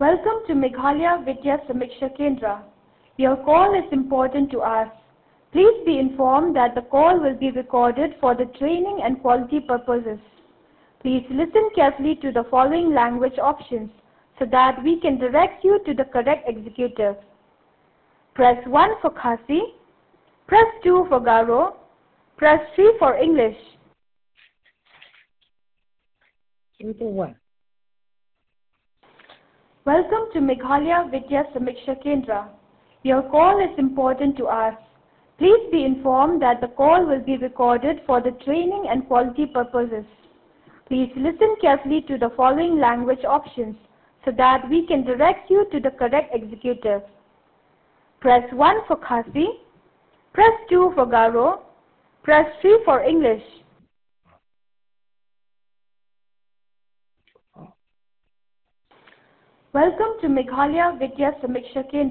Welcome to Meghalaya Vidya Samiksha Kendra. Your call is important to us. Please be informed that the call will be recorded for the training and quality purposes. Please listen carefully to the following language options so that we can direct you to the correct executive. Press 1 for Khasi, press 2 for Garo, press 3 for English. Welcome to Meghalaya Vidya Samiksha Kendra. Your call is important to us. Please be informed that the call will be recorded for the training and quality purposes. Please listen carefully to the following language options so that we can direct you to the correct executive. Press 1 for Khasi, press 2 for Garo, press 3 for English. Welcome to Meghalaya Vidya Samiksha Kendra.